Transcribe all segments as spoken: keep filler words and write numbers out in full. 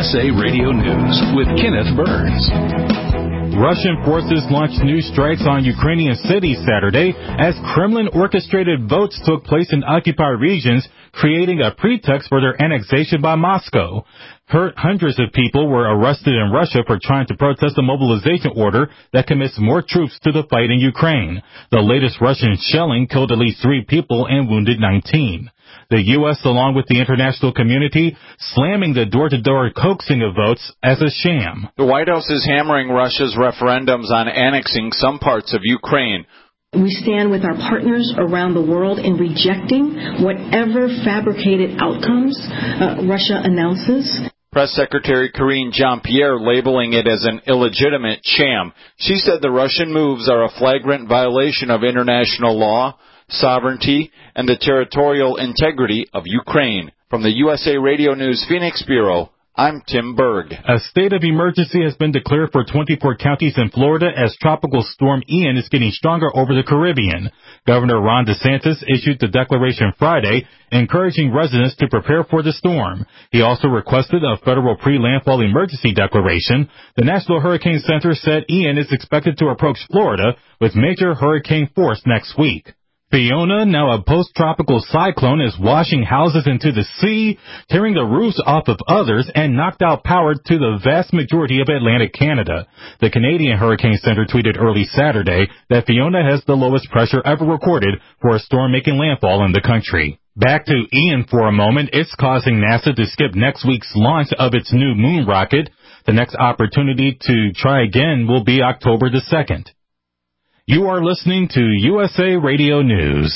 S A Radio News with Kenneth Burns. Russian forces launched new strikes on Ukrainian cities Saturday as Kremlin-orchestrated votes took place in occupied regions, creating a pretext for their annexation by Moscow. Hundreds of people were arrested in Russia for trying to protest a mobilization order that commits more troops to the fight in Ukraine. The latest Russian shelling killed at least three people and wounded nineteen. The U S, along with the international community, slamming the door-to-door coaxing of votes as a sham. The White House is hammering Russia's referendums on annexing some parts of Ukraine. We stand with our partners around the world in rejecting whatever fabricated outcomes uh, Russia announces. Press Secretary Karine Jean-Pierre labeling it as an illegitimate sham. She said the Russian moves are a flagrant violation of international law, sovereignty, and the territorial integrity of Ukraine. From the U S A Radio News Phoenix Bureau, I'm Tim Berg. A state of emergency has been declared for twenty-four counties in Florida as Tropical Storm Ian is getting stronger over the Caribbean. Governor Ron DeSantis issued the declaration Friday, encouraging residents to prepare for the storm. He also requested a federal pre-landfall emergency declaration. The National Hurricane Center said Ian is expected to approach Florida with major hurricane force next week. Fiona, now a post-tropical cyclone, is washing houses into the sea, tearing the roofs off of others, and knocked out power to the vast majority of Atlantic Canada. The Canadian Hurricane Center tweeted early Saturday that Fiona has the lowest pressure ever recorded for a storm making landfall in the country. Back to Ian for a moment. It's causing NASA to skip next week's launch of its new moon rocket. The next opportunity to try again will be October the second. You are listening to U S A Radio News.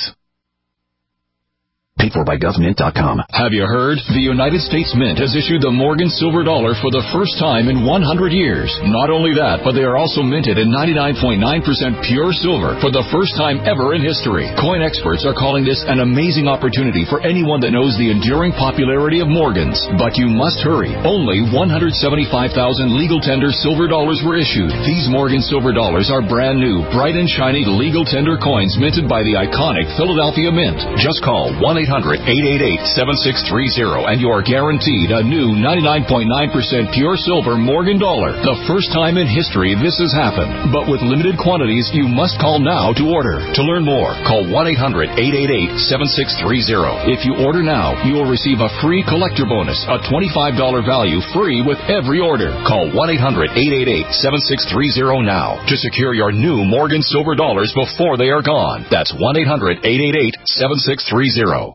Paid for by gov mint dot com. Have you heard? The United States Mint has issued the Morgan Silver Dollar for the first time in one hundred years. Not only that, but they are also minted in ninety-nine point nine percent pure silver for the first time ever in history. Coin experts are calling this an amazing opportunity for anyone that knows the enduring popularity of Morgans. But you must hurry. Only one hundred seventy-five thousand legal tender silver dollars were issued. These Morgan Silver Dollars are brand new, bright and shiny legal tender coins minted by the iconic Philadelphia Mint. Just call one eight hundred eight eight eight seven six three zero and you are guaranteed a new ninety-nine point nine percent pure silver Morgan dollar. The first time in history this has happened. But with limited quantities, you must call now to order. To learn more, call one eight hundred eight eight eight seven six three zero. If you order now, you will receive a free collector bonus, a twenty-five dollars value free with every order. Call one eight hundred eight eight eight seven six three zero now to secure your new Morgan Silver Dollars before they are gone. That's one eight hundred eight eight eight seven six three zero.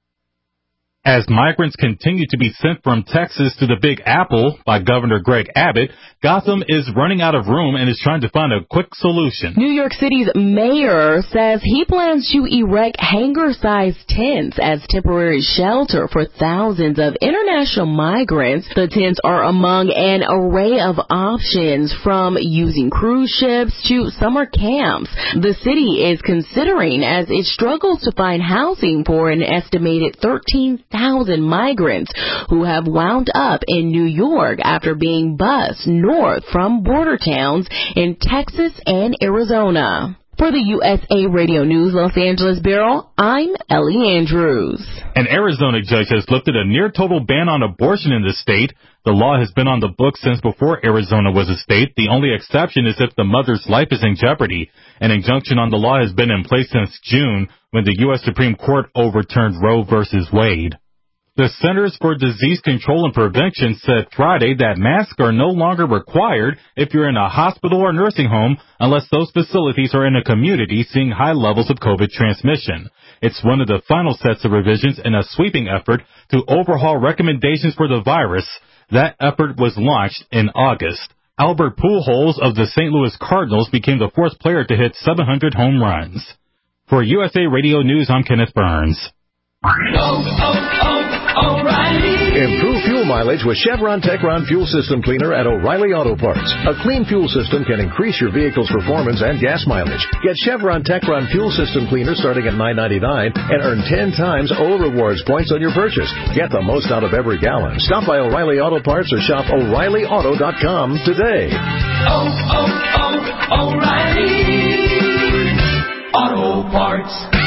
As migrants continue to be sent from Texas to the Big Apple by Governor Greg Abbott, Gotham is running out of room and is trying to find a quick solution. New York City's mayor says he plans to erect hangar-sized tents as temporary shelter for thousands of international migrants. The tents are among an array of options, from using cruise ships to summer camps. The city is considering as it struggles to find housing for an estimated thirteen thousand migrants who have wound up in New York after being bused north from border towns in Texas and Arizona. For the U S A Radio News Los Angeles Bureau, I'm Ellie Andrews. An Arizona judge has lifted a near-total ban on abortion in the state. The law has been on the books since before Arizona was a state. The only exception is if the mother's life is in jeopardy. An injunction on the law has been in place since June, when the U S Supreme Court overturned Roe versus Wade. The Centers for Disease Control and Prevention said Friday that masks are no longer required if you're in a hospital or nursing home unless those facilities are in a community seeing high levels of COVID transmission. It's one of the final sets of revisions in a sweeping effort to overhaul recommendations for the virus. That effort was launched in August. Albert Pujols of the Saint Louis Cardinals became the fourth player to hit seven hundred home runs. For U S A Radio News, I'm Kenneth Burns. Oh, oh, oh, O'Reilly. Improve fuel mileage with Chevron Techron Fuel System Cleaner at O'Reilly Auto Parts. A clean fuel system can increase your vehicle's performance and gas mileage. Get Chevron Techron Fuel System Cleaner starting at nine ninety-nine and earn ten times O Rewards points on your purchase. Get the most out of every gallon. Stop by O'Reilly Auto Parts or shop O'Reilly Auto dot com today. Oh, oh, oh, O'Reilly Auto Parts.